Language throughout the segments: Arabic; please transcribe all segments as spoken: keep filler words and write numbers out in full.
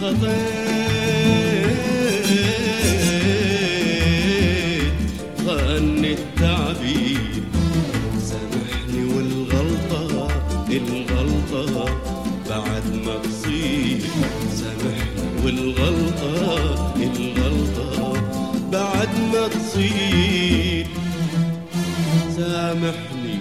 خطيت غني التعبير. سامحني والغلطة الغلطة بعد ما تصير. سامحني والغلطة الغلطة بعد ما تصير. سامحني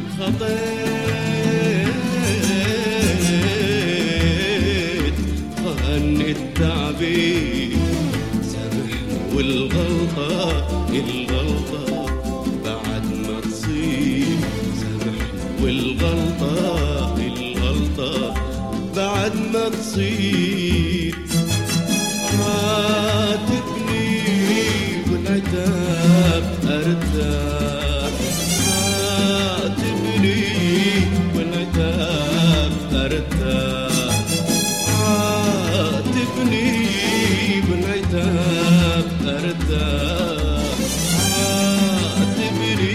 خطيت غني التعبير. سامحني والغلطة الغلطة بعد ما تصير. سامحني والغلطة الغلطة بعد ما تصير. عاتبني والعتاب ارتاح. عاتبني والعتاب ارتاح. عاتبني والعتاب ارتاح. عاتبني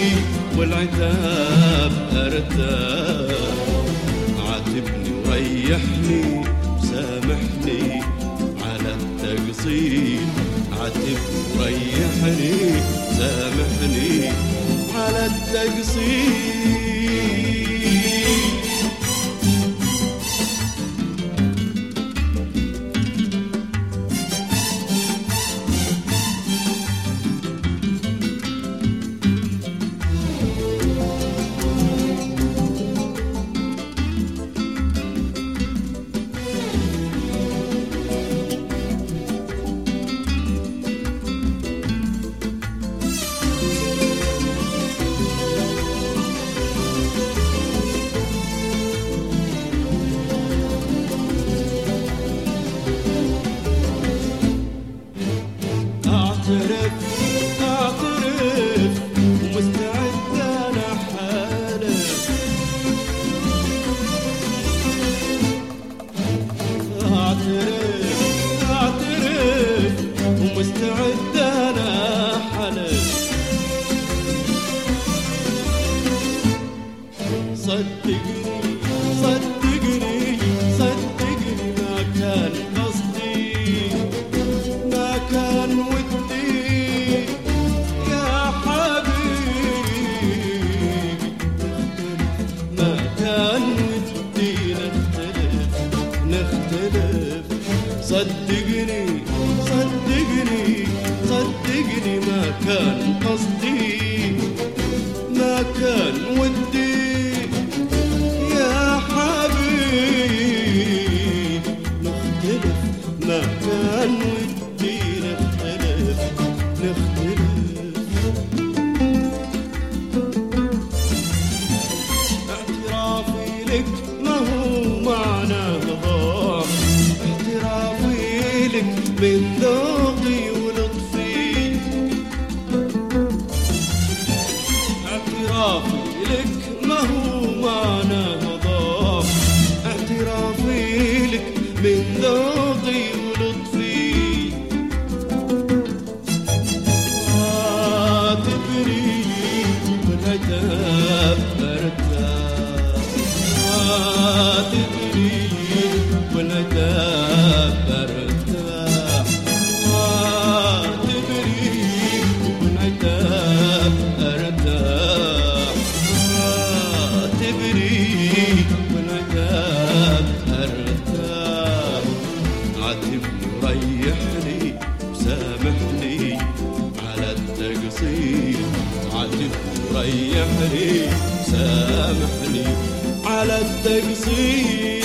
والعتاب ارتاح. عاتبني وريحني وسامحني على التقصير. عاتبني وريحني سامحني على التقصير. اعترف اعترف ومستعد انا حالف. اعترف اعترف ومستعد انا حالف. صدقني صدقني صدقني ما كان قصدي. ما كان ودي يا حبيبي نختلف. ما كان ودي نختلف نختلف. صدقني صدقني صدقني ما كان قصدي. ما كان ودي يا حبيبي نختلف. ما كان ودي نختلف نختلف. اعترافي لك ما هو معناه ضعف. اعترافي لك من ذوقي ولطفي. اعترافي لك ما هو معناه ضعف. اعترافي لك من ذوقي ولطفي. عاتبني والعتاب ارتاح. عاتبني والعتاب ارتاح. عاتبني والعتاب ارتاح. عاتبني والعتاب ارتاح. عاتبني وريحني وسامحني على التقصير. عاتبني وريحني وسامحني على التقصير.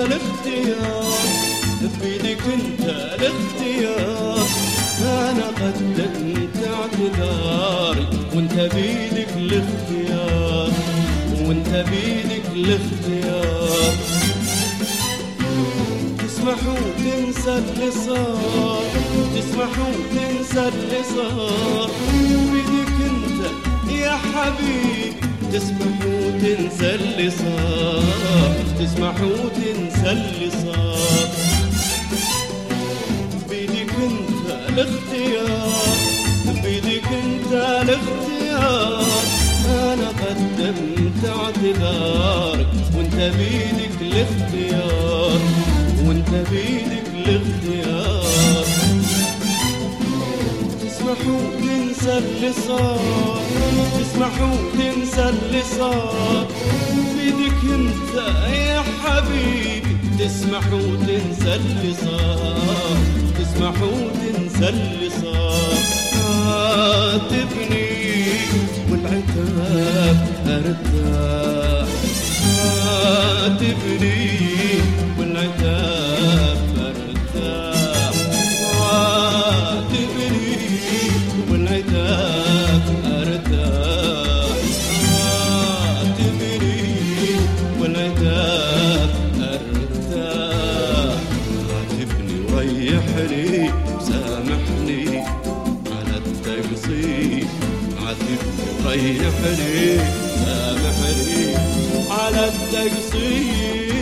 الاختيار بيدك انت الاختيار. انا قد وتنسى اللي صار، تسمح وتنسى اللي صار، بيدك انت يا حبيبي تسمح وتنسى اللي صار، تسمح وتنسى اللي صار. بيدك انت الاختيار، بيدك انت الاختيار، انا قدمت اعتذارك وانت بيدك الاختيار، وانت بيدك الاختيار. تسمح وتنسى اللي صار، تسمح وتنسى اللي صار، بيدك انت يا حبيبي تسمح وتنسى اللي صار، تسمح وتنسى اللي صار. عاتبني والعتاب ارتاح، عاتبني والعتاب ارتاح، عاتبني والعتاب ارتاح، عاتبني والعتاب ارتاح. عاتبني وريحني وسامحني على التقصير، عاتبني وريحني سامحني على التقصير.